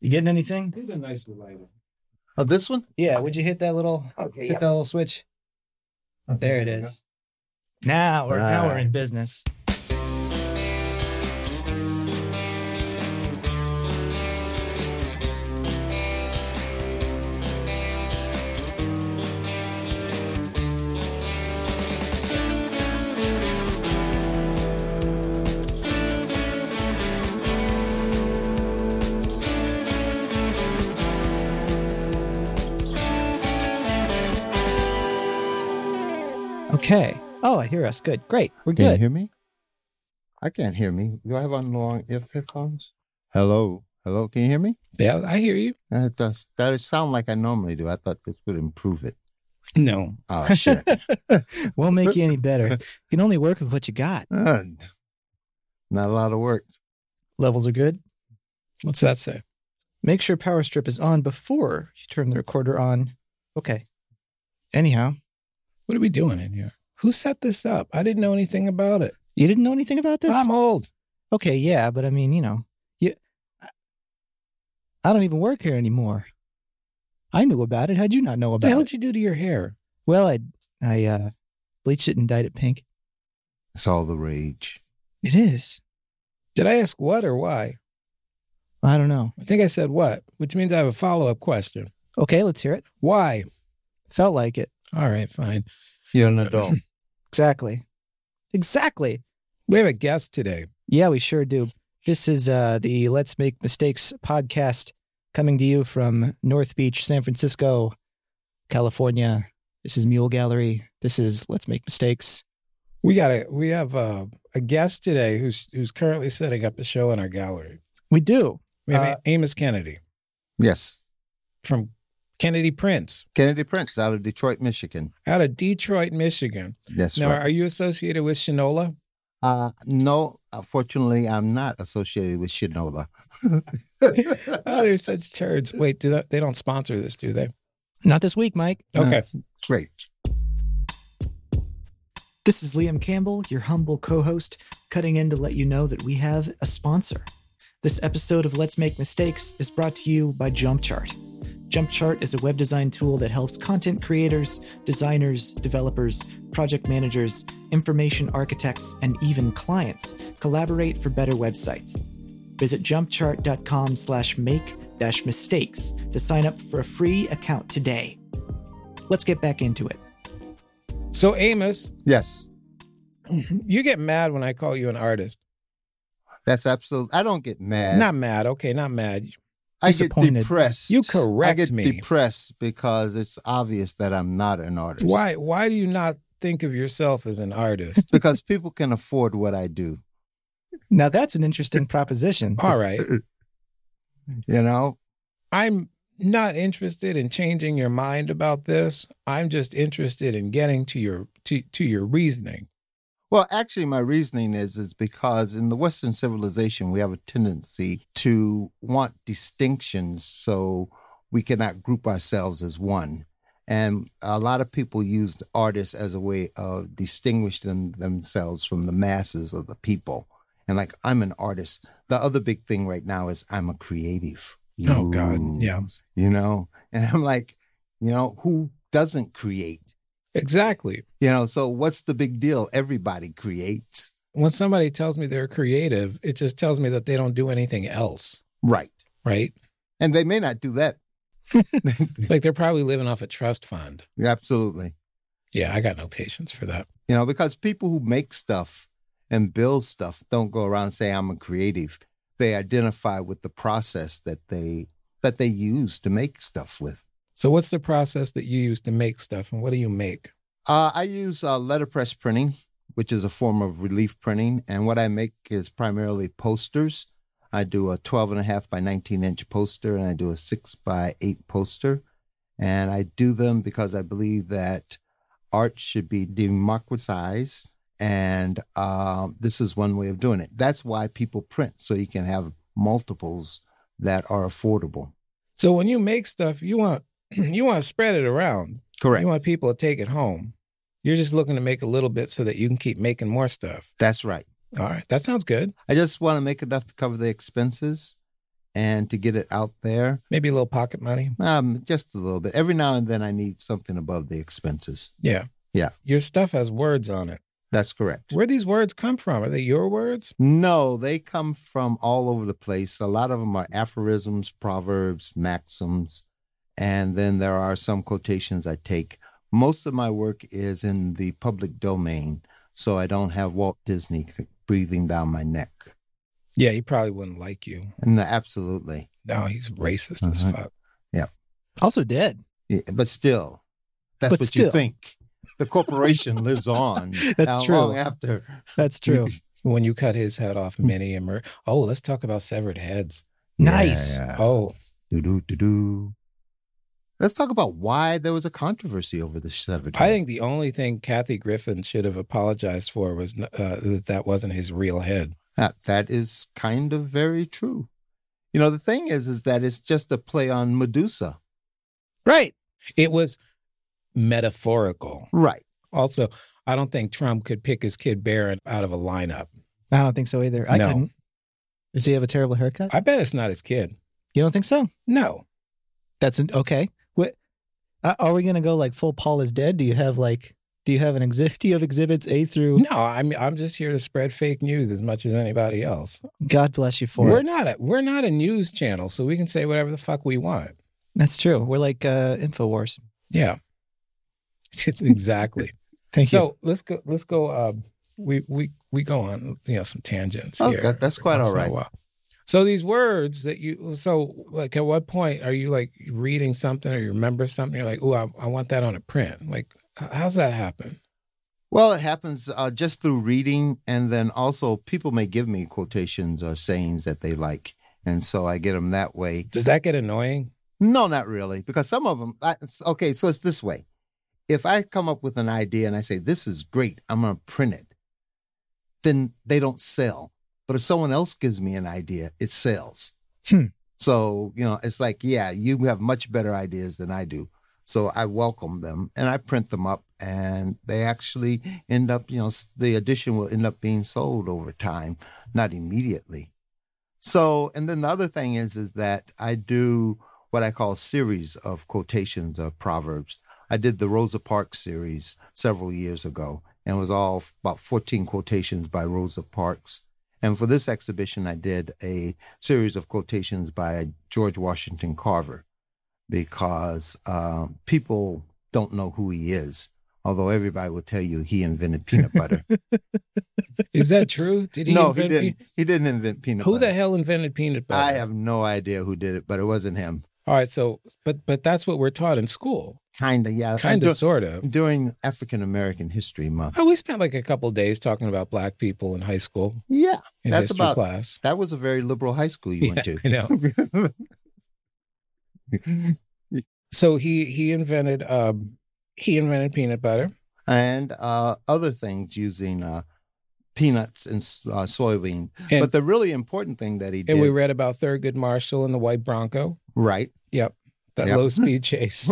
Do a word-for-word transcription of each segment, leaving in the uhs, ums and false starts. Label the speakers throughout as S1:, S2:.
S1: You getting anything?
S2: It's a nice lighter.
S3: Oh, this one?
S1: Yeah. Would you hit that little
S3: Okay,
S1: hit
S3: yeah.
S1: that little switch? Oh, there it is. Now we're now we're in business. Okay. Oh, I hear us. Good. Great. We're
S3: Can you
S1: good.
S3: hear me? I can't hear me. Do I have on long ear headphones? Hello? Hello? Can you hear me?
S2: Yeah, I hear you.
S3: That does that sound like I normally do. I thought this would improve it.
S2: No.
S3: Oh, shit.
S1: Won't make you any better. You can only work with what you got.
S3: Uh, not a lot of work.
S1: Levels are good.
S2: What's that say?
S1: Make sure power strip is on before you turn the recorder on. Okay. Anyhow,
S2: What are we doing in here? Who set this up? I didn't know anything about it.
S1: you didn't know anything about this?
S2: I'm old.
S1: Okay, yeah, but I mean, you know, you. I don't even work here anymore. I knew about it. How'd you not know
S2: What the
S1: about
S2: hell
S1: it?
S2: did you do to your hair?
S1: Well, I I uh, bleached it and dyed it pink.
S3: It's all the rage.
S1: It is.
S2: Did I ask what or why?
S1: I don't know.
S2: I think I said what, which means I have a follow-up question.
S1: Okay, let's hear it.
S2: Why?
S1: Felt like it.
S2: All right, fine.
S3: You're an adult.
S1: Exactly. Exactly.
S2: We have a guest today.
S1: Yeah, we sure do. This is uh, the Let's Make Mistakes podcast coming to you from North Beach, San Francisco, California. This is Mule Gallery. This is Let's Make Mistakes.
S2: We got a we have a, a guest today who's who's currently setting up a show in our gallery.
S1: We do.
S2: We have
S1: Uh,
S2: Amos Kennedy
S3: Yes.
S2: from Kennedy Prints
S3: Kennedy Prince out of Detroit, Michigan.
S2: out of Detroit, Michigan.
S3: That's
S2: Now,
S3: right.
S2: are you associated with Shinola?
S3: Uh, no, unfortunately, I'm not associated with Shinola.
S2: Oh, they're such turds. Wait, do that, they don't sponsor this, do they?
S1: Not this week, Mike.
S2: Okay.
S3: Great.
S1: This is Liam Campbell, your humble co-host, cutting in to let you know that we have a sponsor. This episode of Let's Make Mistakes is brought to you by JumpChart. JumpChart is a web design tool that helps content creators, designers, developers, project managers, information architects, and even clients collaborate for better websites. Visit jumpchart.com slash make dash mistakes to sign up for a free account today. Let's get back into it.
S2: So, Amos,
S3: Yes,
S2: you get mad when I call you an artist.
S3: that's absolute. I don't get mad.
S2: Not mad. Okay, not mad.
S3: I get
S1: disappointed.
S3: depressed.
S2: You
S3: I
S2: correct
S3: get
S2: me.
S3: depressed because it's obvious that I'm not an artist.
S2: Why? Why do you not think of yourself as an artist?
S3: Because people can afford what I do.
S1: Now that's an interesting proposition.
S2: All right.
S3: You know,
S2: I'm not interested in changing your mind about this. I'm just interested in getting to your to, to your reasoning.
S3: well, actually, my reasoning is is because in the Western civilization we have a tendency to want distinctions, so we cannot group ourselves as one. And a lot of people use artists as a way of distinguishing themselves from the masses of the people. And like, I'm an artist. The other big thing right now is I'm a creative.
S2: Oh, God.
S3: Ooh.
S2: Yeah.
S3: You know, and I'm like, you know, who doesn't create?
S2: Exactly.
S3: You know, so what's the big deal? Everybody creates.
S2: When somebody tells me they're creative, it just tells me that they don't do anything else,
S3: Right.
S2: right?
S3: And they may not do that.
S2: Like they're probably living off a trust fund.
S3: Absolutely.
S2: Yeah, I got no patience for that.
S3: You know, because people who make stuff and build stuff don't go around and say, I'm a creative. They identify with the process that they that they use to make stuff with.
S2: So what's the process that you use to make stuff, and what do you make?
S3: Uh, I use uh, letterpress printing, which is a form of relief printing. And what I make is primarily posters. I do a twelve and a half by nineteen inch poster, and I do a six by eight poster. And I do them because I believe that art should be democratized. And uh, this is one way of doing it. That's why people print, so you can have multiples that are affordable.
S2: So when you make stuff, you want you want to spread it around.
S3: Correct.
S2: You want people to take it home. You're just looking to make a little bit so that you can keep making more stuff.
S3: That's right.
S2: All right. That sounds good.
S3: I just want to make enough to cover the expenses and to get it out there.
S2: Maybe a little pocket money.
S3: Um, just a little bit. Every now and then I need something above the expenses.
S2: Yeah.
S3: Yeah.
S2: Your stuff has words on it.
S3: That's correct.
S2: Where these words come from? Are they your words?
S3: No, they come from all over the place. A lot of them are aphorisms, proverbs, maxims, and then there are some quotations I take. Most of my work is in the public domain, so I don't have Walt Disney breathing down my neck.
S2: Yeah, he probably wouldn't like you.
S3: No, absolutely.
S2: No, he's racist as
S3: Uh-huh.
S2: fuck.
S3: Yeah.
S1: Also dead.
S3: Yeah, but still, that's
S1: But
S3: what
S1: still.
S3: you think. The corporation lives on.
S1: That's
S3: how
S1: true.
S3: long after.
S1: That's true.
S2: When you cut his head off, Minnie and Mer. Oh, let's talk about severed heads.
S1: Nice.
S3: Yeah.
S2: Oh,
S3: Do do do do. Let's talk about why there was a controversy over the severed
S2: I
S3: head.
S2: think the only thing Kathy Griffin should have apologized for was uh, that that wasn't his real head.
S3: That, that is kind of very true. You know, the thing is, is that it's just a play on Medusa.
S1: Right.
S2: It was metaphorical.
S3: Right.
S2: Also, I don't think Trump could pick his kid Barron out of a lineup.
S1: I don't think so either. I
S2: No.
S1: couldn't. Does he have a terrible haircut?
S2: I bet it's not his kid.
S1: You don't think so?
S2: No.
S1: That's an, okay. What uh, are we going to go like full Paul is dead? Do you have like do you have an exhibit? Do you have exhibits A through?
S2: No, I'm I'm just here to spread fake news as much as anybody else.
S1: God bless you for
S2: We're
S1: it.
S2: not a we're not a news channel, so we can say whatever the fuck we want.
S1: That's true. We're like uh, Infowars.
S2: Yeah. Exactly.
S1: Thank
S2: so
S1: you.
S2: let's go let's go uh, we we we go on, you know, some tangents
S3: Oh,
S2: here.
S3: that- that's quite
S2: once
S3: all
S2: in a
S3: right.
S2: while. So these words that you, so like at what point are you like reading something or you remember something? You're like, oh, I, I want that on a print. Like, h- how's that happen?
S3: Well, it happens uh, just through reading. And then also people may give me quotations or sayings that they like. And so I get them that way.
S2: Does that get annoying?
S3: No, not really. Because some of them, I, it's- okay, so it's this way. If I come up with an idea and I say, this is great, I'm going to print it, then they don't sell. But if someone else gives me an idea, it sells.
S1: Hmm.
S3: So, you know, it's like, yeah, you have much better ideas than I do. So I welcome them and I print them up and they actually end up, you know, s- the edition will end up being sold over time, not immediately. So, and then the other thing is, is that I do what I call series of quotations of proverbs. I did the Rosa Parks series several years ago and it was all f- about fourteen quotations by Rosa Parks. And for this exhibition, I did a series of quotations by George Washington Carver because uh, people don't know who he is, although everybody will tell you he invented peanut butter.
S2: Is that true? Did he
S3: no,
S2: invent
S3: he didn't.
S2: pe-
S3: He didn't invent peanut
S2: Who
S3: butter.
S2: the hell invented peanut butter?
S3: I have no idea who did it, but it wasn't him.
S2: All right, so but but that's what we're taught in school.
S3: Kind of, yeah.
S2: Kind
S3: And
S2: of, sort of.
S3: dur- During African American History Month.
S2: Oh, we spent like a couple days talking about black people in high school
S3: Yeah,
S2: in
S3: that's
S2: history
S3: about.
S2: class.
S3: That was a very liberal high school you went
S2: Yeah,
S3: to.
S2: I know. So he he invented um he invented peanut butter.
S3: and uh, other things using uh, peanuts and uh, soybean.
S2: And-
S3: but the really important thing that he did,
S2: And we read about Thurgood Marshall and the White Bronco.
S3: right?
S2: Yep. That
S3: Yep.
S2: low speed chase.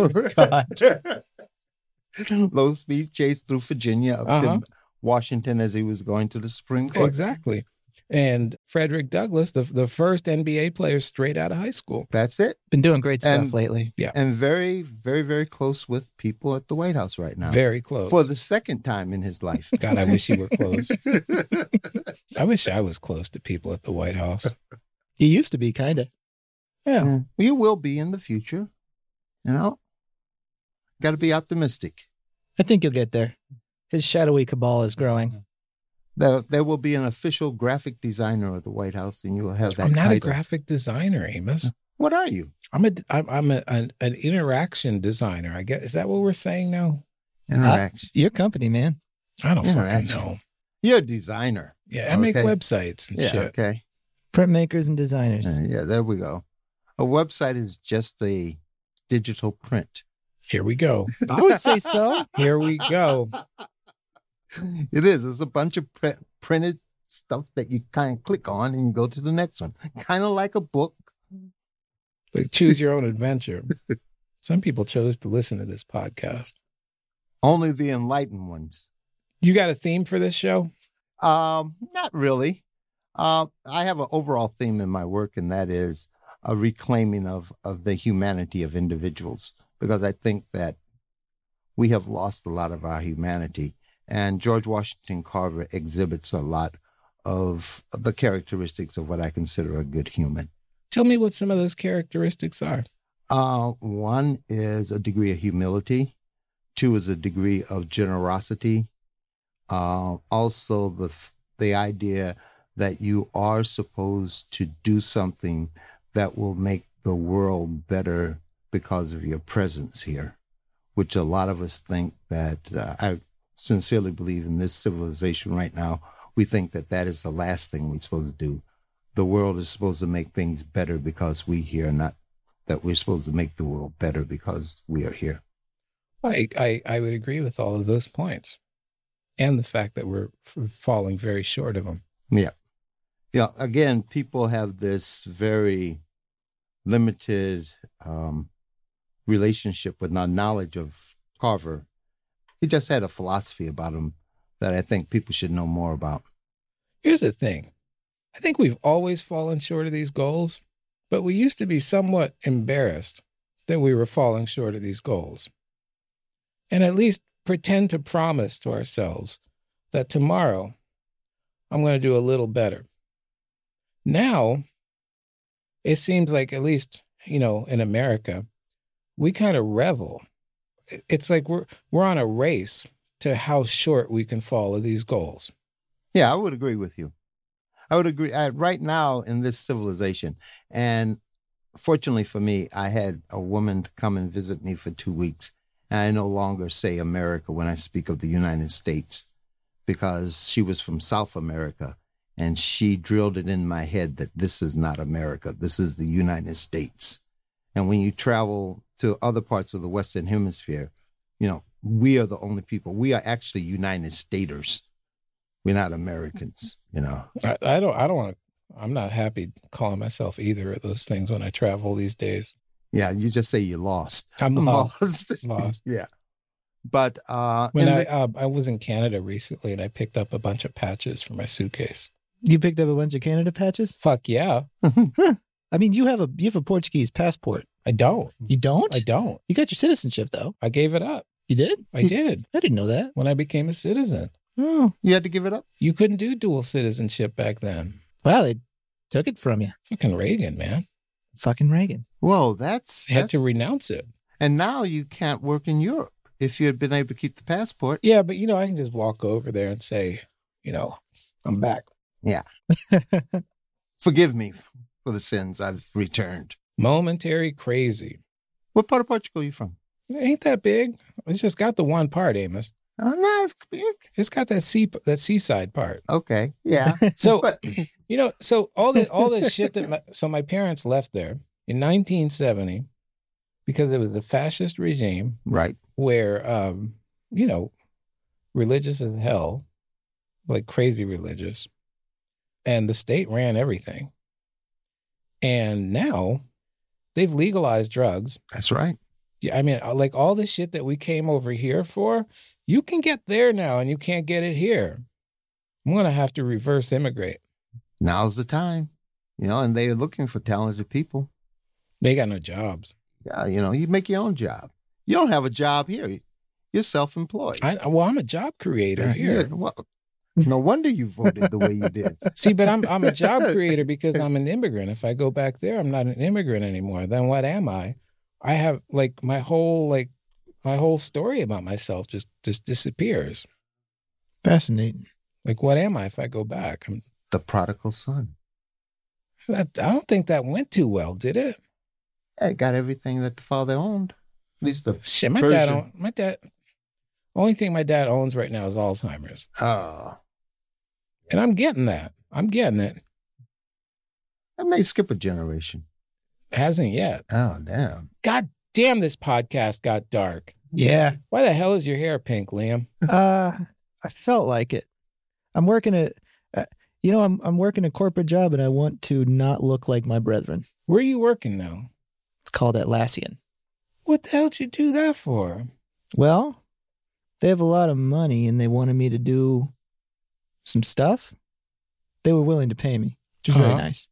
S3: Low speed chase through Virginia up
S2: Uh-huh.
S3: to Washington as he was going to the Supreme Court.
S2: Exactly. And Frederick Douglass, the the first N B A player straight out of high school.
S3: That's it.
S1: Been doing great stuff
S3: And-
S1: lately.
S3: And very, very, very close with people at the White House right now.
S2: Very close.
S3: For the second time in his life.
S2: God, I wish he were close. I wish I was close to people at the White House.
S1: You used to be kind of.
S2: Yeah.
S3: You will be in the future. You know, got to be optimistic.
S1: I think you'll get there. His shadowy cabal is growing.
S3: There, there will be an official graphic designer of the White House, and you will have that
S2: I'm not
S3: title.
S2: a graphic designer, Amos.
S3: What are you?
S2: I'm a I'm, I'm a, an, an interaction designer. I guess is that what we're saying now?
S3: Interaction.
S1: Your company, man.
S2: I don't fucking
S3: Interaction.
S2: know.
S3: You're a designer.
S2: Yeah, I make
S3: Okay.
S2: websites and
S3: Yeah.
S2: shit.
S3: Okay.
S1: Printmakers and designers.
S3: Uh, yeah. There we go. A website is just a digital print.
S2: Here we go.
S1: I would say so.
S2: Here we go.
S3: It is. It's a bunch of pre- printed stuff that you kind of click on and you go to the next one. Kind of like a book.
S2: Like, choose your own adventure. Some people chose to listen to this podcast.
S3: Only the enlightened ones.
S2: You got a theme for this show?
S3: Um, not really. Uh, I have an overall theme in my work, and that is a reclaiming of, of the humanity of individuals, because I think that we have lost a lot of our humanity. And George Washington Carver exhibits a lot of the characteristics of what I consider a good human.
S2: Tell me what some of those characteristics are.
S3: Uh, one is a degree of humility. Two is a degree of generosity. Uh, also, the the idea that you are supposed to do something that will make the world better because of your presence here, which a lot of us think that, uh, I sincerely believe in this civilization right now, we think that that is the last thing we're supposed to do. The world is supposed to make things better because we here, not that we're supposed to make the world better because we are here.
S2: I, I, I would agree with all of those points, and the fact that we're f- falling very short of them.
S3: Yeah. Yeah. Again, people have this very limited um, relationship with our knowledge of Carver. He just had a philosophy about him that I think people should know more about.
S2: Here's the thing. I think we've always fallen short of these goals, but we used to be somewhat embarrassed that we were falling short of these goals. And at least pretend to promise to ourselves that tomorrow I'm going to do a little better. Now, it seems like, at least, you know, in America, we kind of revel. It's like we're we're on a race to how short we can fall of these goals.
S3: Yeah, I would agree with you. I would agree. I, right now in this civilization, and fortunately for me, I had a woman come and visit me for two weeks. And I no longer say America when I speak of the United States, because she was from South America, and she drilled it in my head that this is not America. This is the United States. And when you travel to other parts of the Western Hemisphere, you know, we are the only people. We are actually United Staters. We're not Americans, you know.
S2: I, I don't, I don't want to, I'm not happy calling myself either of those things when I travel these days.
S3: Yeah, you just say you're lost.
S2: I'm lost. lost. lost.
S3: Yeah. But uh,
S2: when I
S3: the,
S2: uh, I was in Canada recently, and I picked up a bunch of patches for my suitcase.
S1: You picked up a bunch of Canada patches?
S2: Fuck yeah.
S1: Huh. I mean, you have a you have a Portuguese passport.
S2: I don't.
S1: You don't?
S2: I don't.
S1: You got your citizenship, though.
S2: I gave it up.
S1: You did?
S2: I did.
S1: I didn't know that.
S2: When I became a citizen.
S1: Oh.
S3: You had to give it up?
S2: You couldn't do dual citizenship back then.
S1: Wow, they took it from you.
S2: Fucking Reagan, man.
S1: Fucking Reagan.
S3: Whoa, that's...
S2: I had
S3: that's,
S2: to renounce it.
S3: And now you can't work in Europe if you had been able to keep the passport.
S2: Yeah, but, you know, I can just walk over there and say, you know, I'm back.
S3: Yeah. Forgive me for the sins I've returned.
S2: Momentary crazy.
S3: What part of Portugal are you from?
S2: It ain't that big. It's just got the one part, Amos.
S3: Oh, no, it's big.
S2: It's got that sea, that seaside part.
S3: Okay, yeah.
S2: So,
S3: But-
S2: you know, so all this, all this shit that, my, so my parents left there in nineteen seventy because it was a fascist regime.
S3: Right.
S2: Where, um, you know, religious as hell, like crazy religious, and the state ran everything. And now they've legalized drugs.
S3: That's right.
S2: Yeah, I mean, like all the shit that we came over here for, you can get there now and you can't get it here. I'm going to have to reverse immigrate.
S3: Now's the time, you know, and they're looking for talented people.
S2: They got no jobs.
S3: Yeah, you know, you make your own job. You don't have a job here. You're self-employed.
S2: I, well, I'm a job creator
S3: Yeah,
S2: here.
S3: yeah, well, no wonder you voted the way you did.
S2: See, but I'm I'm a job creator because I'm an immigrant. If I go back there, I'm not an immigrant anymore. Then what am I? I have like my whole like my whole story about myself just just disappears.
S1: Fascinating.
S2: Like, what am I if I go back? I'm,
S3: The prodigal son.
S2: that, I don't think that went too well, did it?
S3: It got everything that the father owned. At least the
S2: Shit, my
S3: version.
S2: dad. Own, my dad. Only thing my dad owns right now is Alzheimer's,
S3: Oh,
S2: and I'm getting that. I'm getting it.
S3: I may skip a generation.
S2: Hasn't yet.
S3: Oh, damn.
S2: God damn, this podcast got dark.
S1: Yeah.
S2: Why the hell is your hair pink, Liam?
S1: Uh, I felt like it. I'm working a, uh, you know, I'm I'm working a corporate job, and I want to not look like my brethren.
S2: Where are you working now?
S1: It's called Atlassian.
S2: What the hell did you do that for?
S1: Well, they have a lot of money, and they wanted me to do some stuff. They were willing to pay me, which is very
S2: Uh-huh.
S1: nice.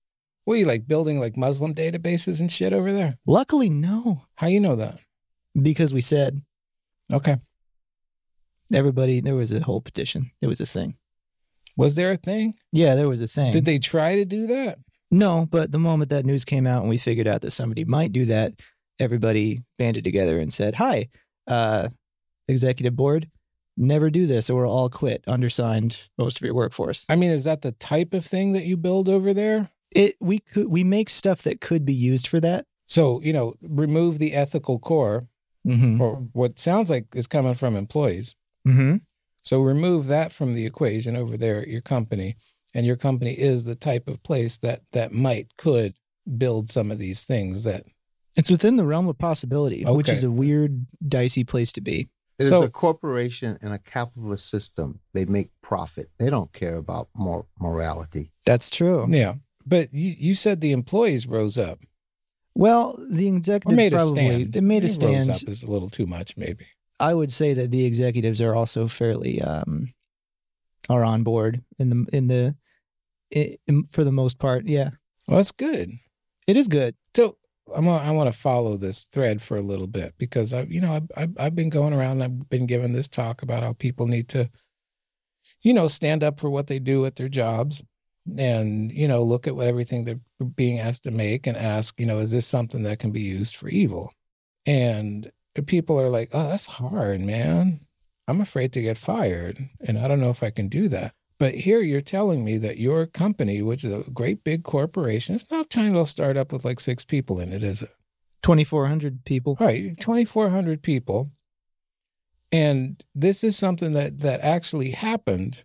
S2: What are you like building like Muslim databases and shit over there?
S1: Luckily, no,
S2: How you know that?
S1: because we said
S2: Okay.
S1: everybody, there was a whole petition. It was a thing.
S2: Was there a thing?
S1: Yeah, there was a thing.
S2: Did they try to do that?
S1: No, but the moment that news came out and we figured out that somebody might do that, everybody banded together and said, hi, uh, executive board, never do this or we'll all quit, undersigned most of your workforce.
S2: I mean, is that the type of thing that you build over there?
S1: It we could we make stuff that could be used for that.
S2: So, you know, remove the ethical core,
S1: Mm-hmm.
S2: or what sounds like is coming from employees.
S1: Mm-hmm.
S2: So remove that from the equation over there at your company. And your company is the type of place that that might, could build some of these things that.
S1: It's within the realm of possibility, which
S2: Okay.
S1: is a weird, dicey place to be.
S3: It is
S2: So-
S3: a corporation in a capitalist system. They make profit. They don't care about mor- morality.
S1: That's true.
S2: Yeah. But you, you said the employees rose up.
S1: Well, the
S2: Or
S1: executives
S2: made a
S1: probably
S2: stand.
S1: they made a
S2: Rose
S1: stand.
S2: up is a little too much, maybe.
S1: I would say that the executives are also fairly um, are on board in the in the in, for the most part. Yeah,
S2: Well, that's good.
S1: it is good.
S2: So I'm gonna, I want to follow this thread for a little bit because I, you know, I've, I've I've been going around. And I've been giving this talk about how people need to, you know, stand up for what they do at their jobs, and you know, look at what everything they're being asked to make and ask, you know, is this something that can be used for evil? And people are like, oh, that's hard, man. I'm afraid to get fired, and I don't know if I can do that. But here you're telling me that your company, which is a great big corporation, it's not a tiny little startup with like six people in it, is it?
S1: twenty-four hundred people.
S2: All right, twenty-four hundred people. And this is something that, that actually happened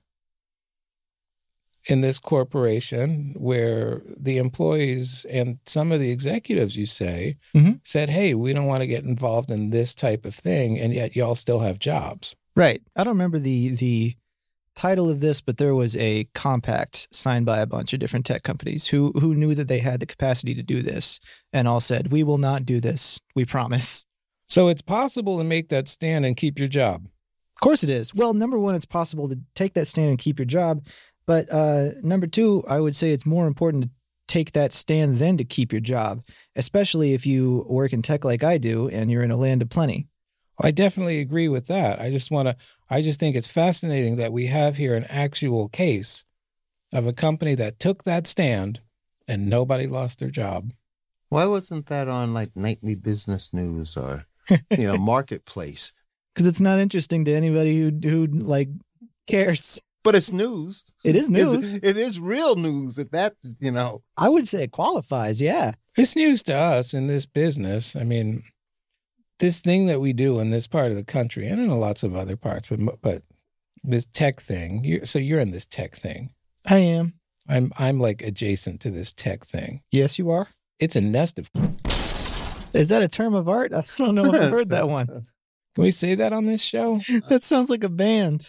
S2: in this corporation where the employees and some of the executives, you say,
S1: Mhm.
S2: said, hey, we don't want to get involved in this type of thing, and yet y'all still have jobs.
S1: Right. I don't remember the the title of this, but there was a compact signed by a bunch of different tech companies who who knew that they had the capacity to do this and all said, we will not do this. We promise.
S2: So it's possible to make that stand and keep your job.
S1: Of course it is. Well, number one, it's possible to take that stand and keep your job. But uh, number two, I would say it's more important to take that stand than to keep your job, especially if you work in tech like I do and you're in a land of plenty.
S2: I definitely agree with that. I just want to, I just think it's fascinating that we have here an actual case of a company that took that stand and nobody lost their job.
S3: Why wasn't that on like nightly business news or, you know, marketplace?
S1: Because it's not interesting to anybody who, who like cares.
S3: But it's news.
S1: It is
S3: It's-
S1: news.
S3: it is real news that that, you know.
S1: I would say it qualifies, yeah.
S2: It's news to us in this business. I mean, this thing that we do in this part of the country and in lots of other parts, but but this tech thing. You're, so you're in this tech thing.
S1: I am.
S2: I'm I'm like adjacent to this tech thing.
S1: Yes, you are.
S2: It's a nest of.
S1: Is that a term of art? I don't know if I've heard that one.
S2: Can we say that on this show?
S1: That sounds like a band.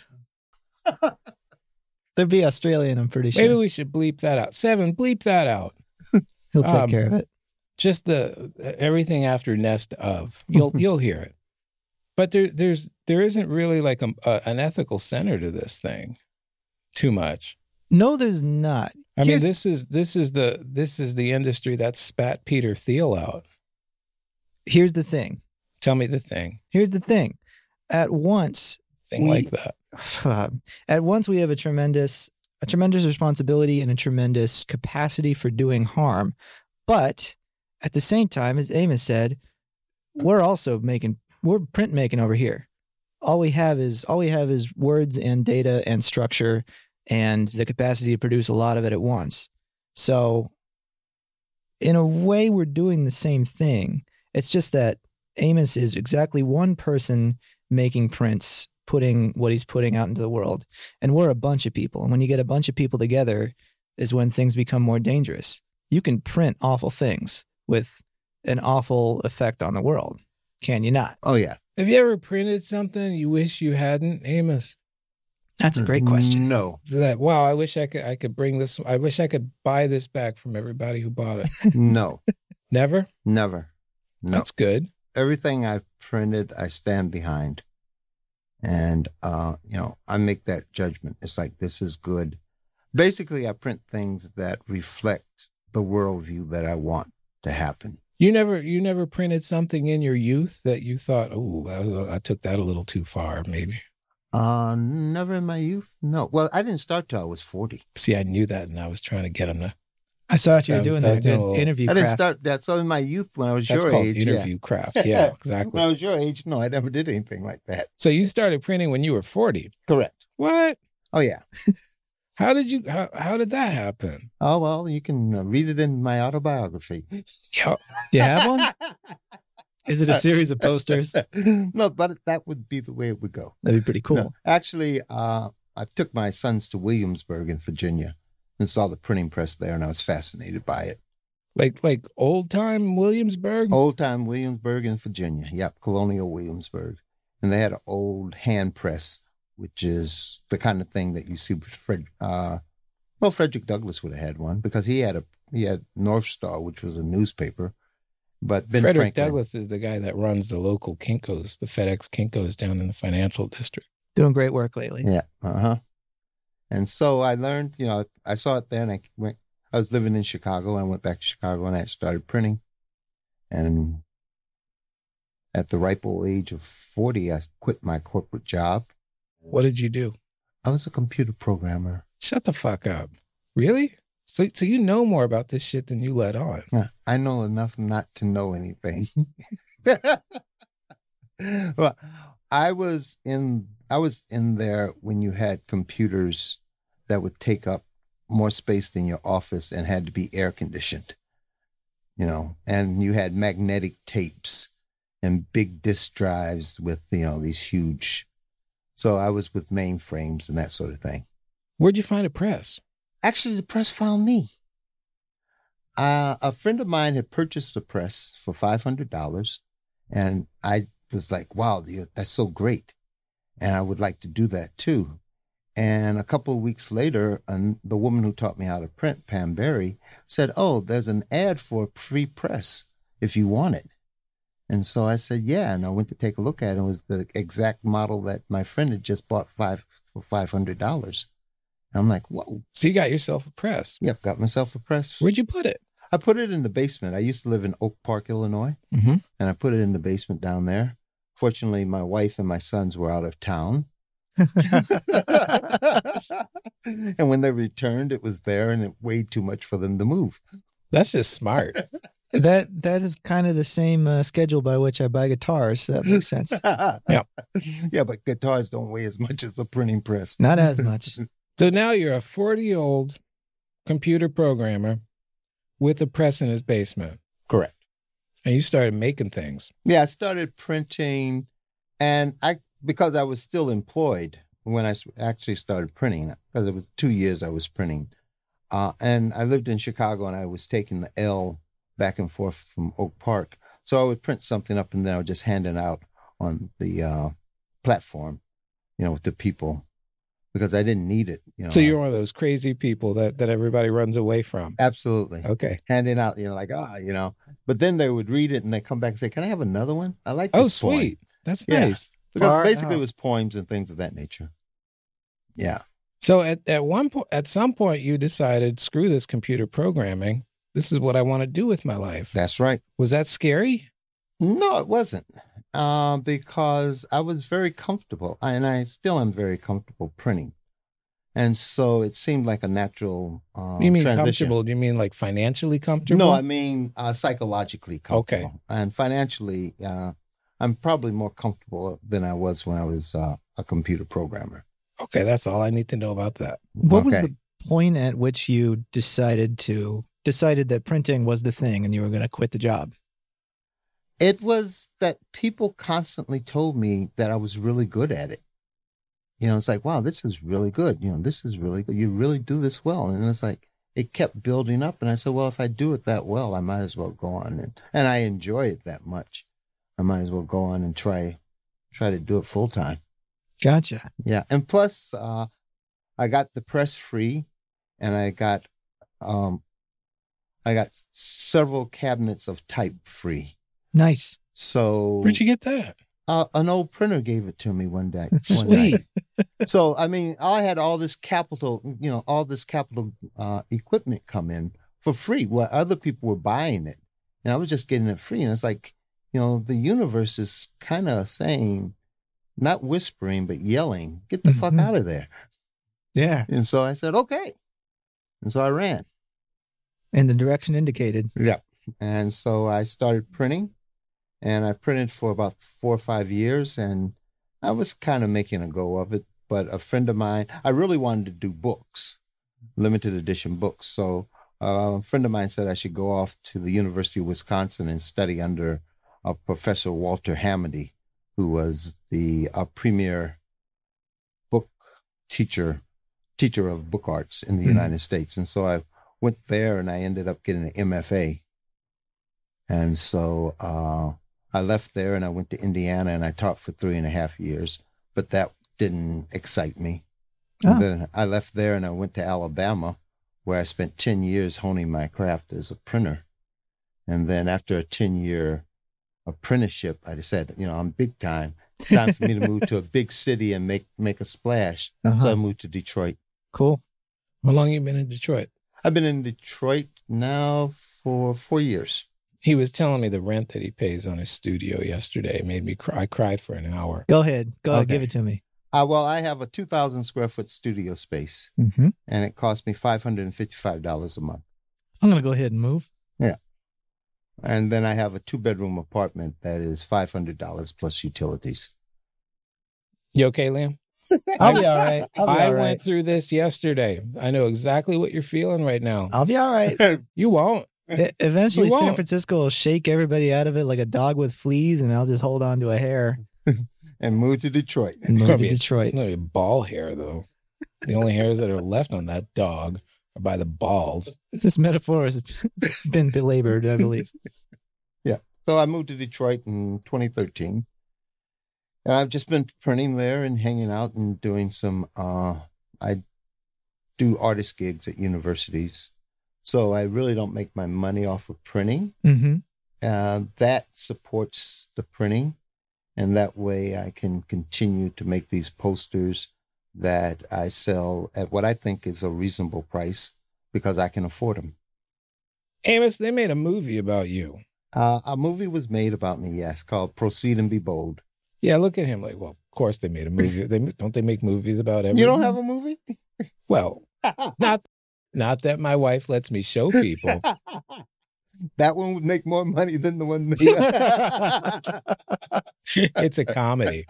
S1: They'd be Australian, I'm pretty sure.
S2: Maybe we should bleep that out. Seven, bleep that out.
S1: He'll take
S2: um,
S1: care of it.
S2: Just the everything after nest of. You'll you'll hear it. But there there's there isn't really like a, a, an ethical center to this thing. Too much.
S1: No, there's not.
S2: I
S1: Here's-
S2: mean, this is this is the this is the industry that spat Peter Thiel out.
S1: Here's the thing.
S2: Tell me the thing.
S1: Here's the thing. At once,
S2: Thing
S1: We-
S2: like that.
S1: at once we have a tremendous, a tremendous responsibility and a tremendous capacity for doing harm. But at the same time, as Amos said, we're also making, we're printmaking over here. All we have is, all we have is words and data and structure and the capacity to produce a lot of it at once. So in a way, we're doing the same thing. It's just that Amos is exactly one person making prints, putting what he's putting out into the world. And we're a bunch of people. And when you get a bunch of people together is when things become more dangerous. You can print awful things with an awful effect on the world. Can you not?
S3: Oh, yeah.
S2: Have you ever printed something you wish you hadn't, Amos?
S1: That's a great question.
S3: No,
S2: So that wow, I wish I could I could bring this I wish I could buy this back from everybody who bought it.
S3: no,
S2: Never?
S3: never. No.
S2: That's good.
S3: Everything I've printed, I stand behind. And, uh, you know, I make that judgment. It's like, this is good. Basically, I print things that reflect the worldview that I want to happen.
S2: You never, you never printed something in your youth that you thought, oh, I, was, I took that a little too far, maybe.
S3: Uh, never in my youth. No. Well, I didn't start till I was forty.
S2: See, I knew that, and I was trying to get him to.
S1: I saw what you
S2: I
S1: were
S2: was-
S1: doing
S2: I
S1: there.
S2: was doing a
S1: Good
S2: little-
S1: interview
S3: I didn't
S1: craft.
S3: start that. So in my youth, when I was
S2: That's
S3: your
S2: called
S3: age,
S2: interview craft. Yeah, exactly.
S3: When I was your age, no, I never did anything like that.
S2: So you started printing when you were forty.
S3: Correct.
S2: What?
S3: Oh yeah.
S2: How did you? How, how did that happen?
S3: Oh well, you can uh, read it in my autobiography.
S2: Yeah.
S1: Do you have one? Is it a series of posters?
S3: No, but that would be the way it would go.
S1: That'd be pretty cool.
S3: No, actually, uh, I took my sons to Williamsburg in Virginia and saw the printing press there, and I was fascinated by it.
S2: Like like old time Williamsburg.
S3: Old time Williamsburg in Virginia. Yep, colonial Williamsburg. And they had an old hand press, which is the kind of thing that you see with Fred. Uh, well, Frederick Douglass would have had one because he had a he had North Star, which was a newspaper. But Ben
S2: Frederick
S3: Franklin,
S2: Douglass is the guy that runs the local Kinko's, the FedEx Kinko's down in the financial district.
S1: Doing great work lately.
S3: Yeah. Uh huh. And so I learned, you know, I saw it there, and I went. I was living in Chicago, and I went back to Chicago, and I started printing. And at the ripe old age of forty, I quit my corporate job.
S2: What did you do?
S3: I was a computer programmer.
S2: Shut the fuck up. Really? So so you know more about this shit than you let on.
S3: Yeah, I know enough not to know anything. Well, I was in I was in there when you had computers that would take up more space than your office and had to be air conditioned. You know, and you had magnetic tapes and big disk drives with, you know, these huge. So I was with mainframes and that sort of thing.
S2: Where'd you find a press?
S3: Actually, the press found me. Uh, a friend of mine had purchased a press for five hundred dollars, and I was like, wow, that's so great. And I would like to do that too. And a couple of weeks later, um, the woman who taught me how to print, Pam Berry, said, oh, there's an ad for a free press if you want it. And so I said, yeah. And I went to take a look at it. It was the exact model that my friend had just bought five for five hundred dollars. And I'm like, whoa.
S2: So you got yourself a press.
S3: Yep, got myself a press.
S2: Where'd you put it?
S3: I put it in the basement. I used to live in Oak Park, Illinois,
S2: Mm-hmm.
S3: and I put it in the basement down there. Fortunately, my wife and my sons were out of town. And when they returned, it was there, and it weighed too much for them to move.
S2: That's just smart.
S1: That that is kind of the same uh, schedule by which I buy guitars. So that makes sense.
S3: Yeah. Yeah, but guitars don't weigh as much as a printing press.
S1: Not as much.
S2: So now you're a forty-year-old computer programmer with a press in his basement,
S3: Correct.
S2: and you started making things.
S3: Yeah, I started printing, and I because I was still employed when I s- actually started printing, because it was two years I was printing. Uh, and I lived in Chicago, and I was taking the L back and forth from Oak Park. So I would print something up, and then I would just hand it out on the uh, platform, you know, with the people, because I didn't need it. You know,
S2: So you're one of those crazy people that, that everybody runs away from.
S3: absolutely
S2: Okay.
S3: handing out, you know, like, ah, you know. But then they would read it, and they come back and say, "Can I have another one? I like
S2: Oh,
S3: this poem."
S2: sweet. That's
S3: Yeah.
S2: nice.
S3: Because
S1: Far
S3: basically
S1: out.
S3: it was poems and things of that nature. Yeah.
S2: So at, at one point, at some point, you decided, screw this computer programming. This is what I want to do with my life.
S3: That's right.
S2: Was that scary?
S3: No, it wasn't. Uh, because I was very comfortable, and I still am very comfortable printing. And so it seemed like a natural uh,
S2: You mean
S3: transition.
S2: comfortable? Do you mean like financially comfortable?
S3: No, I mean uh, psychologically comfortable.
S2: Okay.
S3: And financially, uh, I'm probably more comfortable than I was when I was uh, a computer programmer.
S2: Okay, that's all I need to know about that.
S1: What was
S3: Okay.
S1: the point at which you decided to decided that printing was the thing and you were going to quit the job?
S3: It was that people constantly told me that I was really good at it. You know, it's like, wow, this is really good. You know, this is really good. You really do this well. And it's like, it kept building up. And I said, well, if I do it that well, I might as well go on. And, and I enjoy it that much. I might as well go on and try, try to do it full time.
S1: Gotcha.
S3: Yeah. And plus, uh, I got the press free, and I got, um, I got several cabinets of type free.
S1: Nice.
S3: So
S2: Where'd you get that?
S3: uh, an old printer gave it to me one day. One
S2: Sweet.
S3: day. So, I mean, I had all this capital, you know, all this capital uh, equipment come in for free while other people were buying it. And I was just getting it free. And it's like, you know, the universe is kind of saying, not whispering, but yelling, get the mm-hmm. fuck out of there.
S1: Yeah.
S3: And so I said, okay. And so I ran.
S1: In the direction indicated.
S3: Yeah. And so I started printing, and I printed for about four or five years, and I was kind of making a go of it. But a friend of mine, I really wanted to do books, limited edition books. So uh, a friend of mine said I should go off to the University of Wisconsin and study under uh, Professor Walter Hamady, who was the uh, premier book teacher, teacher of book arts in the mm-hmm. United States. And so I went there, and I ended up getting an M F A. And so uh, I left there, and I went to Indiana, and I taught for three and a half years. But that didn't excite me. Oh. And then I left there, and I went to Alabama, where I spent ten years honing my craft as a printer. And then after a ten-year apprenticeship, I decided, you know, I'm big time. It's time for me to move to a big city and make, make a splash. Uh-huh. So I moved to Detroit.
S1: Cool.
S2: How long have you been in Detroit?
S3: I've been in Detroit now for four years.
S2: He was telling me the rent that he pays on his studio yesterday made me cry. I cried for an hour.
S1: Go ahead. Go
S3: okay.
S1: ahead. Give it to me.
S3: Uh, well, I have a two thousand square foot studio space,
S1: mm-hmm.
S3: and it cost me five hundred fifty-five dollars a month.
S1: I'm going to go ahead and move.
S3: Yeah. And then I have a two bedroom apartment that is five hundred dollars plus utilities.
S2: You okay, Liam?
S1: I'll be all right. I'll be
S2: I
S1: all right.
S2: went through this yesterday. I know exactly what you're feeling right now.
S1: I'll be all right.
S2: You won't.
S1: It, eventually,
S2: you
S1: San Francisco will shake everybody out of it like a dog with fleas, and I'll just hold on to a hair.
S3: And move to Detroit.
S1: And move to Detroit.
S2: No, a ball hair, though. The only hairs that are left on that dog are by the balls.
S1: This metaphor has been belabored, I believe.
S3: Yeah. So I moved to Detroit in twenty thirteen. And I've just been printing there and hanging out and doing some, uh, I do artist gigs at universities. So I really don't make my money off of printing.
S1: Mm-hmm.
S3: Uh, that supports the printing. And that way I can continue to make these posters that I sell at what I think is a reasonable price because I can afford them.
S2: Amos, they made a movie about you.
S3: Uh, a movie was made about me, yes, called Proceed and Be Bold.
S2: Yeah, look at him like, well, of course they made a movie. They don't they make movies about everything?
S3: You don't have a movie?
S2: Well, not not that my wife lets me show people.
S3: That one would make more money than the one.
S2: It's a comedy.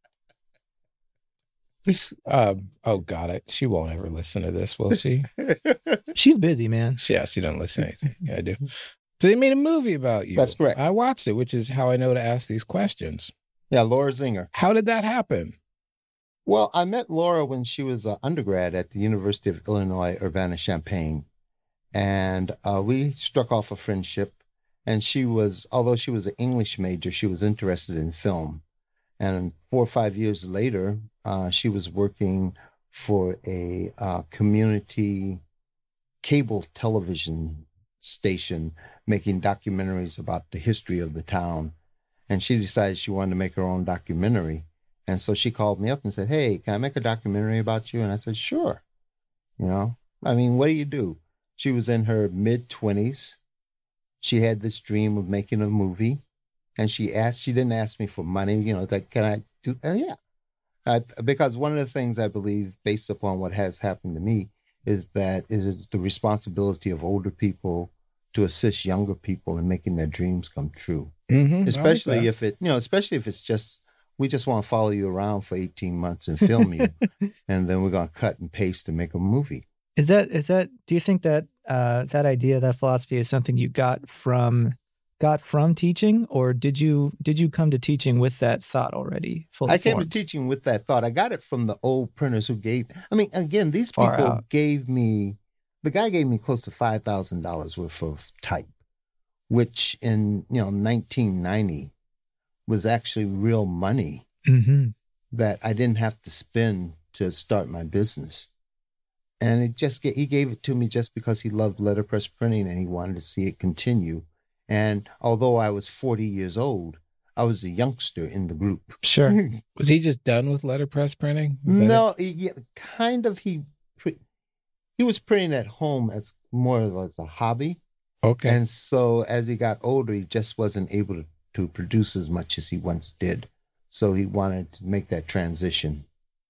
S2: Um, oh God, I, she won't ever listen to this, will she?
S1: She's busy, man.
S2: Yeah, she doesn't listen to anything. Yeah, I do. So they made a movie about you.
S3: That's correct.
S2: I watched it, which is how I know to ask these questions.
S3: Yeah, Laura Zinger.
S2: How did that happen?
S3: Well, I met Laura when she was an undergrad at the University of Illinois, Urbana-Champaign. And uh, we struck off a friendship. And she was, although she was an English major, she was interested in film. And four or five years later, uh, she was working for a uh, community cable television station, making documentaries about the history of the town. And she decided she wanted to make her own documentary. And so she called me up and said, hey, can I make a documentary about you? And I said, sure. You know, I mean, what do you do? She was in her mid-twenties. She had this dream of making a movie. And she asked, she didn't ask me for money, you know, like, can I do, oh, yeah. I, because one of the things I believe, based upon what has happened to me, is that it is the responsibility of older people to assist younger people in making their dreams come true.
S2: Mm-hmm.
S3: Especially
S2: like
S3: if it, you know, especially if it's just, we just want to follow you around for eighteen months and film you. And then we're going to cut and paste and make a movie.
S1: Is that, is that, do you think that, uh, that idea, that philosophy is something you got from, got from teaching, or did you, did you come to teaching with that thought already?
S3: I came formed? to teaching with that thought. I got it from the old printers who gave, I mean, again, these
S1: Far
S3: people
S1: out.
S3: gave me, the guy gave me close to five thousand dollars worth of type, which in, you know, nineteen ninety was actually real money
S1: mm-hmm.
S3: that I didn't have to spend to start my business. And it just, he gave it to me just because he loved letterpress printing and he wanted to see it continue. And although I was forty years old, I was a youngster in the group.
S1: Sure.
S2: Was he just done with letterpress printing? Was that
S3: no,
S2: it?
S3: he, yeah, kind of, he, he he was printing at home as more as a hobby.
S2: Okay.
S3: And so as he got older, he just wasn't able to, to produce as much as he once did. So he wanted to make that transition.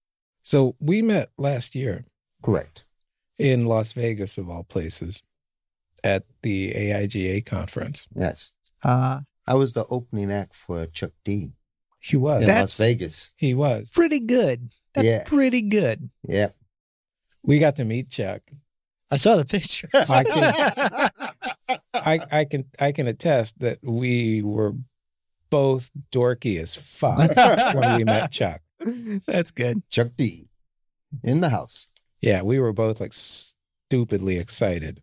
S2: So we met last year.
S3: Correct.
S2: In Las Vegas, of all places, at the A I G A conference.
S3: Yes.
S1: Uh,
S3: I was the opening act for Chuck D.
S2: He was.
S3: In
S1: That's-
S3: Las Vegas.
S2: He was.
S1: pretty good. That's
S3: Yeah.
S1: pretty good.
S3: Yeah.
S2: We got to meet Chuck.
S1: I saw the pictures.
S2: I can, I, I can, I can attest that we were both dorky as fuck when we met Chuck.
S1: That's good.
S3: Chuck D. In the house.
S2: Yeah, we were both like stupidly excited.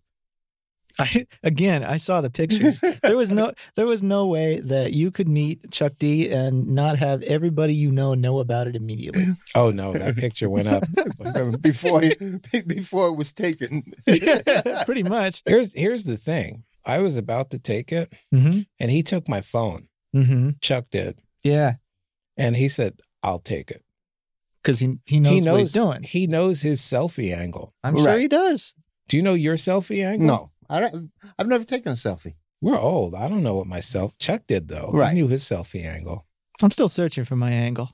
S1: I, again, I saw the pictures. There was no, there was no way that you could meet Chuck D and not have everybody you know know about it immediately.
S2: Oh no, that picture went up.
S3: before he, before it was taken.
S1: Pretty much.
S2: Here's here's the thing. I was about to take it,
S1: Mm-hmm.
S2: and he took my phone.
S1: Mm-hmm.
S2: Chuck did,
S1: Yeah,
S2: and he said, "I'll take it."
S1: because he he knows,
S2: he knows
S1: what he's doing.
S2: He knows his selfie angle.
S1: I'm sure
S3: Right.
S1: he does.
S2: Do you know your selfie angle?
S3: No, I don't, I've never taken a selfie.
S2: We're old. I don't know what my self. Chuck did though.
S3: Right.
S2: He knew his selfie angle.
S1: I'm still searching for my angle.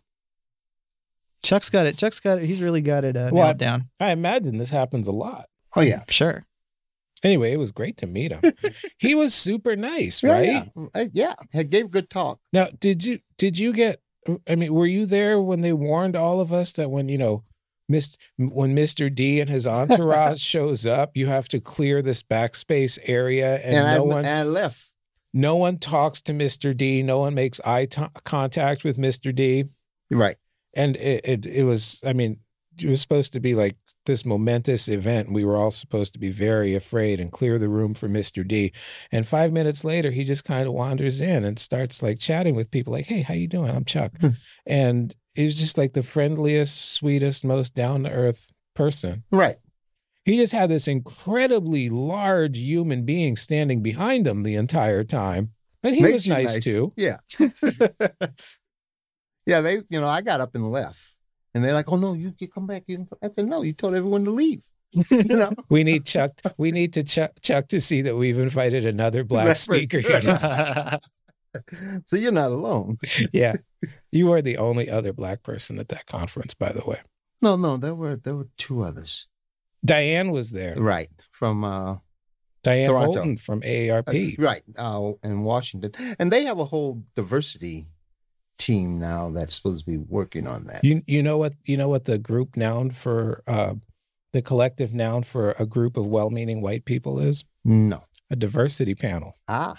S1: Chuck's got it. Chuck's got it. He's really got it uh,
S2: Well,
S1: nailed down.
S2: I imagine this happens a lot.
S3: Oh, yeah.
S1: Sure.
S2: Anyway, it was great to meet him. He was super nice,
S3: Yeah,
S2: right?
S3: Yeah, Uh, yeah. He gave good talk.
S2: Now, did you did you get? I mean, were you there when they warned all of us that when you know, Mister when Mister D and his entourage shows up, you have to clear this backspace area, and,
S3: And,
S2: no
S3: I,
S2: one
S3: and I left.
S2: no one talks to Mister D, no one makes eye t- contact with Mister D,
S3: Right.
S2: and it, it it was. I mean, it was supposed to be like this momentous event. We were all supposed to be very afraid and clear the room for Mister D. And five minutes later, he just kind of wanders in and starts like chatting with people like, "Hey, how you doing? I'm Chuck."
S3: Hmm.
S2: And he was just like the friendliest, sweetest, most down-to-earth person.
S3: Right.
S2: He just had this incredibly large human being standing behind him the entire time. But he
S3: Makes
S2: was
S3: you
S2: nice, too.
S3: Yeah. Yeah, they, you know, I got up and left. And they're like, "Oh, no, you can come back." You can... I said, "No, you told everyone to leave." You know?
S2: We need Chuck. We need to Chuck, Chuck to see that we've invited another black
S3: Right.
S2: speaker here. today.
S3: So you're not alone.
S2: Yeah, you are the only other black person at that conference, by the way.
S3: No, no, there were there were two others.
S2: Diane was there.
S3: Right. From uh
S2: Diane
S3: Toronto.
S2: Holton from A A R P.
S3: right, uh in Washington. And they have a whole diversity team now that's supposed to be working on that.
S2: You you know what you know what the group noun for uh, the collective noun for a group of well-meaning white people is?
S3: No.
S2: A diversity panel.
S3: Ah.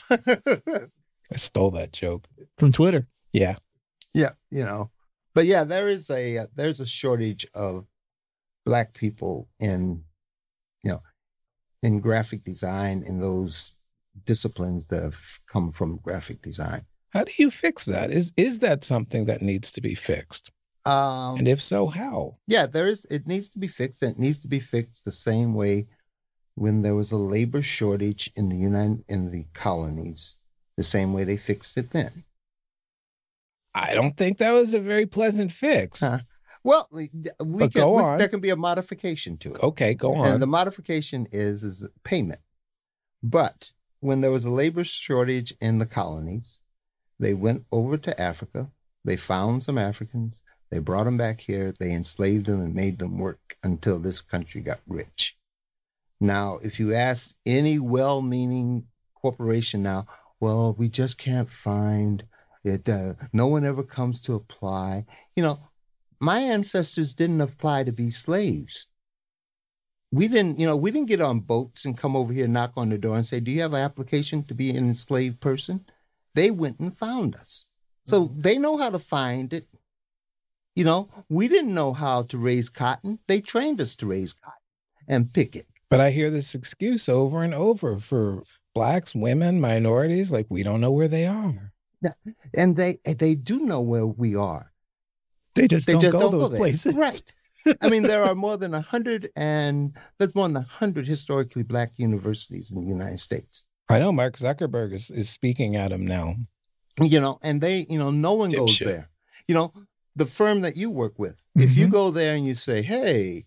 S2: I stole that joke.
S1: From Twitter.
S2: Yeah.
S3: Yeah, you know. But yeah, there is a uh, there's a shortage of black people in, you know, in graphic design, in those disciplines that have come from graphic design.
S2: How do you fix that? Is is that something that needs to be fixed?
S3: Um,
S2: And if so, how?
S3: yeah, there is. It needs to be fixed. And it needs to be fixed the same way when there was a labor shortage in the United in the colonies. The same way they fixed it then.
S2: I don't think that was a very pleasant fix.
S3: Huh. Well, we
S2: But
S3: can,
S2: go
S3: we-
S2: on.
S3: there can be a modification to it.
S2: Okay, go on.
S3: And the modification is is payment. But when there was a labor shortage in the colonies, they went over to Africa. They found some Africans. They brought them back here. They enslaved them and made them work until this country got rich. Now, if you ask any well-meaning corporation now, well, we just can't find it. Uh, no one ever comes to apply. You know, my ancestors didn't apply to be slaves. We didn't, you know, we didn't get on boats and come over here, knock on the door and say, "Do you have an application to be an enslaved person?" They went and found us. So they know how to find it. You know, we didn't know how to raise cotton. They trained us to raise cotton and pick it.
S2: But I hear this excuse over and over for blacks, women, minorities, like we don't know where they are.
S3: And they they do know where we are.
S1: They just
S3: They
S1: don't
S3: just
S1: go
S3: don't
S1: those
S3: go there.
S1: places.
S3: Right. I mean, there are more than a hundred and there's more than a hundred historically black universities in the United States.
S2: I know Mark Zuckerberg is, is speaking at him now.
S3: You know, and they, you know, no one goes
S2: Dipshit.
S3: there. You know, the firm that you work with, if you
S1: Mhm.
S3: go there and you say, "Hey,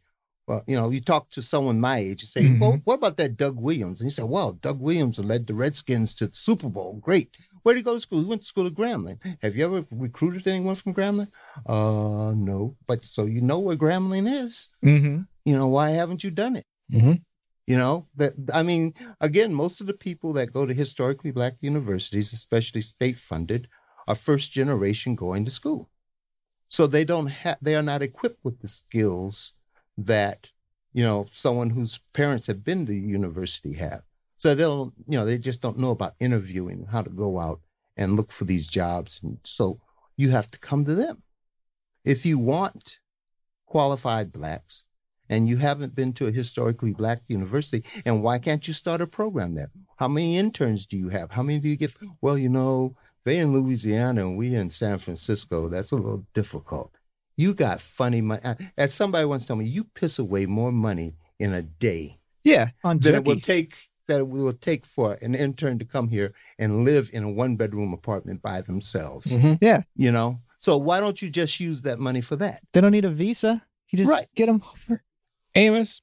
S3: well, you know, you talk to someone my age and say,
S1: Mhm.
S3: well, what about that Doug Williams? And you say, well, Doug Williams led the Redskins to the Super Bowl. Great. Where did he go to school? He went to school at Grambling. Have you ever recruited anyone from Grambling? Uh, no. But so you know where Grambling is.
S1: Mm-hmm.
S3: You know, why haven't you done it?
S2: Mm-hmm.
S3: You know, that I mean, again, most of the people that go to historically black universities, especially state funded, are first generation going to school. So they don't have, they are not equipped with the skills that, you know, someone whose parents have been to university have. So they don't, you know, they just don't know about interviewing, how to go out and look for these jobs. And so you have to come to them. If you want qualified blacks and you haven't been to a historically black university, and why can't you start a program there? How many interns do you have? How many do you get? Well, you know, they in Louisiana and we in San Francisco. That's a little difficult. You got funny money. As somebody once told me, you piss away more money in a day
S1: Yeah, on
S3: than it will
S1: Junkie.
S3: take that it will take for an intern to come here and live in a one bedroom apartment by themselves.
S2: Mm-hmm.
S1: Yeah,
S3: You know, so why don't you just use that money for that?
S1: they don't need a visa. You just
S3: Right.
S1: get them over.
S2: Amos,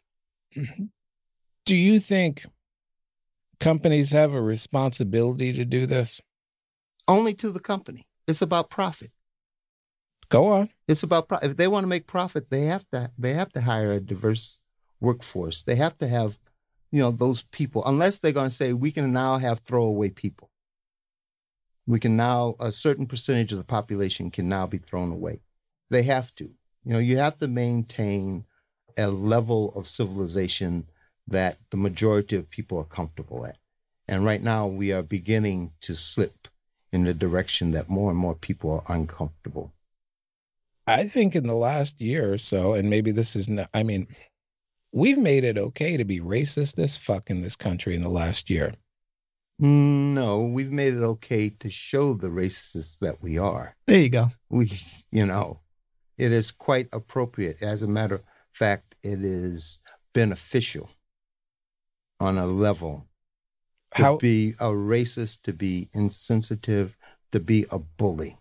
S2: do you think companies have a responsibility to do this?
S3: Only to the company. It's about profit.
S2: Go on.
S3: It's about pro- if they want to make profit, they have to they have to hire a diverse workforce. They have to have, you know, those people. Unless they're going to say we can now have throwaway people. We can now a certain percentage of the population can now be thrown away. They have to. You know, you have to maintain a level of civilization that the majority of people are comfortable at. And right now we are beginning to slip in the direction that more and more people are uncomfortable.
S2: I think in the last year or so, and maybe this is not, I mean, we've made it okay to be racist as fuck in this country in the last year.
S3: No, we've made it okay to show the racists that we are.
S1: There you go.
S3: We, you know, it is quite appropriate. As a matter of fact, it is beneficial on a level to
S2: How
S3: be a racist, to be insensitive, to be a bully.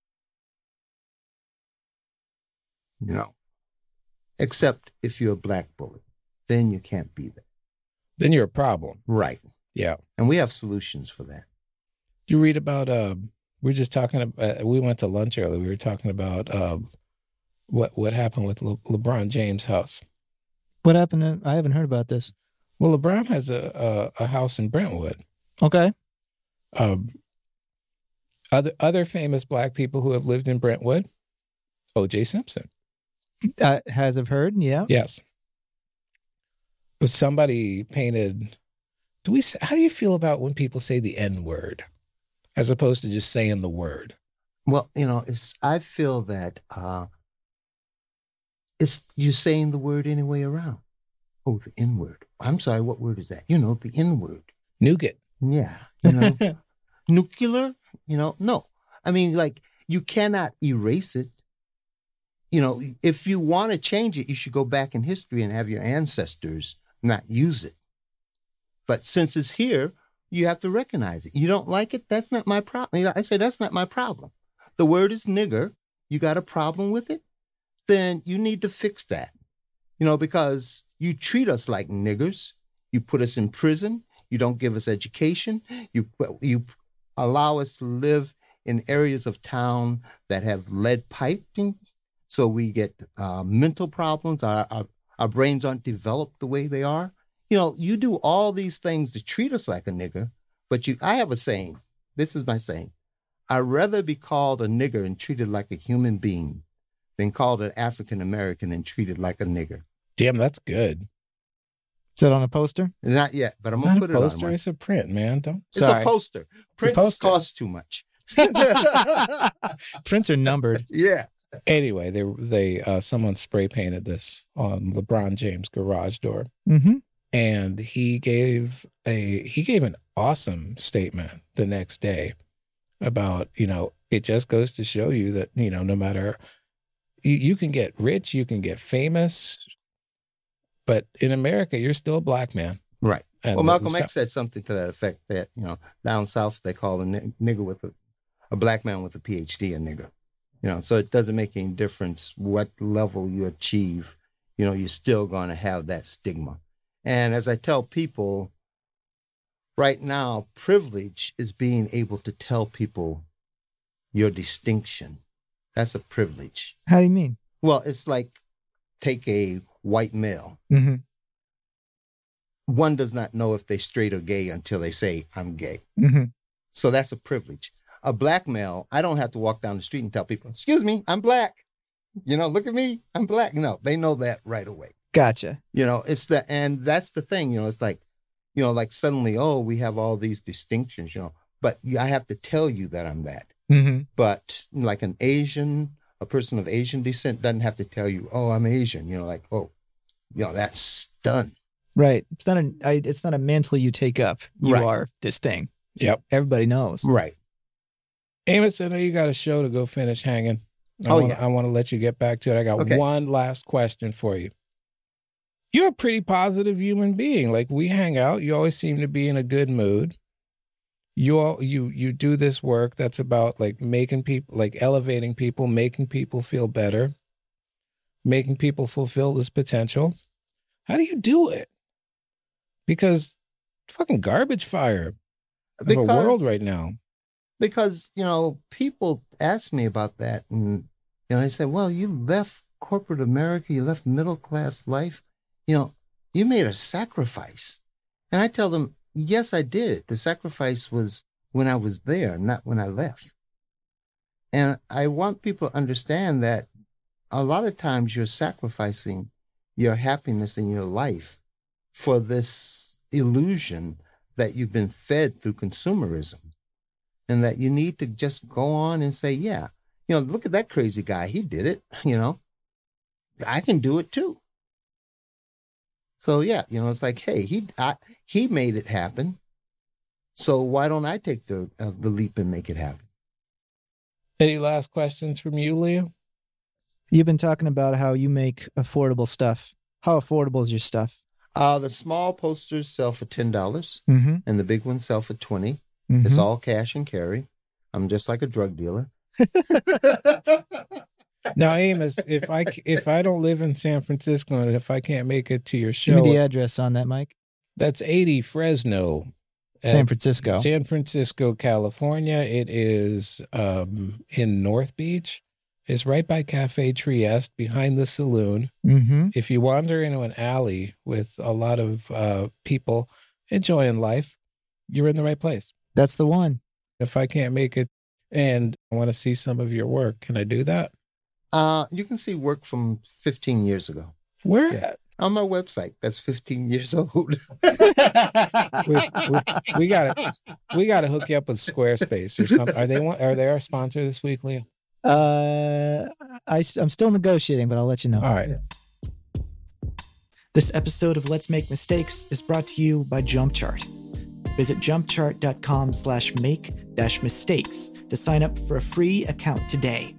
S3: You know, except if you're a black bully, then you can't be that.
S2: then you're a problem.
S3: Right.
S2: Yeah.
S3: And we have solutions for that.
S2: You read about, uh, we were just talking about, uh, we went to lunch earlier. We were talking about uh, what, what happened with Le- LeBron James' house.
S1: What happened? To, I haven't heard about this.
S2: Well, LeBron has a, a, a house in Brentwood.
S1: Okay.
S2: Um, other, other famous black people who have lived in Brentwood, O J Simpson.
S1: Uh, has have heard. Yeah.
S2: Yes. Somebody painted, do we, say- how do you feel about when people say the N word as opposed to just saying the word?
S3: Well, you know, it's, I feel that uh, it's you're saying the word any way around. Oh, the N word. I'm sorry, what word is that? You know, the N word.
S2: Nougat.
S3: Yeah. You know, nuclear, you know, no. I mean, like, you cannot erase it. You know, if you want to change it, you should go back in history and have your ancestors not use it. But since it's here, you have to recognize it. You don't like it? That's not my problem. You know, I say that's not my problem. The word is nigger. You got a problem with it? Then you need to fix that. You know, because you treat us like niggers. You put us in prison. You don't give us education. You you allow us to live in areas of town that have lead piping. So we get uh, mental problems. Our, our our brains aren't developed the way they are. You know, you do all these things to treat us like a nigger, but you, I have a saying. This is my saying. I'd rather be called a nigger and treated like a human being than called an African American and treated like a nigger.
S2: Damn, that's good.
S1: Is that on a poster?
S3: Not yet, but I'm gonna
S2: Not
S3: put
S2: a
S3: it on.
S2: poster,
S3: One.
S2: it's a print, man. Don't.
S3: It's
S1: Sorry.
S3: a poster. Prints
S2: poster.
S3: cost too much.
S1: Prints are numbered.
S3: Yeah.
S2: Anyway, they they uh, someone spray painted this on LeBron James' garage door,
S1: Mm-hmm.
S2: and he gave a he gave an awesome statement the next day about, you know, it just goes to show you that, you know, no matter you, you can get rich, you can get famous, but in America, you're still a black man.
S3: Right.
S2: And
S3: Well,
S2: the-
S3: Malcolm
S2: the-
S3: X said something to that effect that, you know, down south they call a nig- nigger with a, a black man with a P H D a nigger. You know, so it doesn't make any difference what level you achieve you know, you're still going to have that stigma. And as I tell people, right now, privilege is being able to tell people your distinction. That's a privilege.
S1: How do you mean?
S3: Well, it's like, take a white male.
S1: Mm-hmm.
S3: One does not know if they're straight or gay until they say, I'm gay.
S1: Mm-hmm.
S3: So that's a privilege. A black male, I don't have to walk down the street and tell people, excuse me, I'm black. You know, look at me, I'm black. No, they know that right away.
S1: Gotcha.
S3: You know, it's the, and that's the thing, you know, it's like, you know, like suddenly, oh, we have all these distinctions, you know, but I have to tell you that I'm that.
S1: Mm-hmm.
S3: But like an Asian, a person of Asian descent doesn't have to tell you, oh, I'm Asian, you know, like, oh, you know, that's done.
S1: Right. It's not a, I, it's not a mantle you take up. You
S3: Right.
S1: are this thing.
S2: Yep.
S1: Everybody knows.
S3: Right.
S2: Amos, I know you got a show to go finish hanging. I
S3: Oh,
S2: wanna,
S3: yeah.
S2: I want to let you get back to it. I got
S3: Okay.
S2: one last question for you. You're a pretty positive human being. Like, we hang out. You always seem to be in a good mood. You all, you you do this work that's about like making people, like elevating people, making people feel better, making people fulfill this potential. How do you do it? Because fucking garbage fire of a world right now.
S3: Because, you know, people ask me about that, and, you know, they say, well, you left corporate America, you left middle class life, you know, you made a sacrifice. And I tell them, yes, I did. The sacrifice was when I was there, not when I left. And I want people to understand that a lot of times you're sacrificing your happiness in your life for this illusion that you've been fed through consumerism. And that you need to just go on and say, yeah, you know, look at that crazy guy. He did it, you know, I can do it too. So, yeah, you know, it's like, hey, he I, he made it happen. So why don't I take the, uh, the leap and make it happen?
S2: Any last questions from you, Liam?
S1: You've been talking about how you make affordable stuff. How affordable is your stuff?
S3: Uh, the small posters sell for ten dollars
S1: Mm-hmm.
S3: and the big ones sell for twenty dollars.
S1: Mm-hmm.
S3: It's all cash and carry. I'm just like a drug dealer.
S2: Now, Amos, if I if I don't live in San Francisco and if I can't make it to your show,
S1: Give me the address on that, Mike.
S2: that's eighty Fresno,
S1: San
S2: at
S1: Francisco.
S2: San Francisco, California. It is um, in North Beach. It's right by Cafe Trieste, behind the saloon.
S1: Mm-hmm.
S2: If you wander into an alley with a lot of uh, people enjoying life, you're in the right place.
S1: That's the one.
S2: If I can't make it and I want to see some of your work, can I do that?
S3: Uh, you can see work from fifteen years ago.
S2: Where
S3: Yeah.
S2: at?
S3: On my website. That's fifteen years old.
S2: we, we, we gotta we gotta hook you up with Squarespace or something. Are they one, are they our sponsor this week, Leo?
S1: Uh, I, I'm still negotiating, but I'll let you know.
S2: All right.
S1: This episode of Let's Make Mistakes is brought to you by JumpChart. Visit jumpchart.com slash make dash mistakes to sign up for a free account today.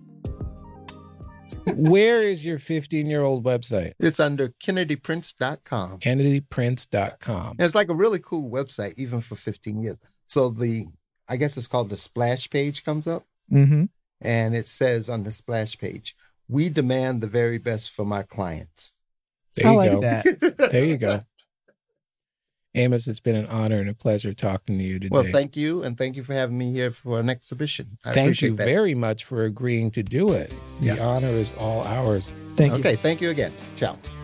S2: Where is your fifteen-year-old website?
S3: It's under kennedy prince dot com.
S2: kennedy prince dot com.
S3: And it's like a really cool website, even for fifteen years. So the, I guess it's called the splash page comes up,
S1: Mm-hmm.
S3: and it says on the splash page, we demand the very best from our clients.
S2: There
S1: I
S2: you
S1: like
S2: go.
S1: that.
S2: There you go. Amos, it's been an honor and a pleasure talking to you today.
S3: Well, thank you, and thank you for having me here for an exhibition. I
S2: Thank
S3: appreciate
S2: you
S3: that.
S2: very much for agreeing to do it. The
S3: Yeah.
S2: honor is all ours.
S1: Thank you.
S3: Okay, thank you again. Ciao.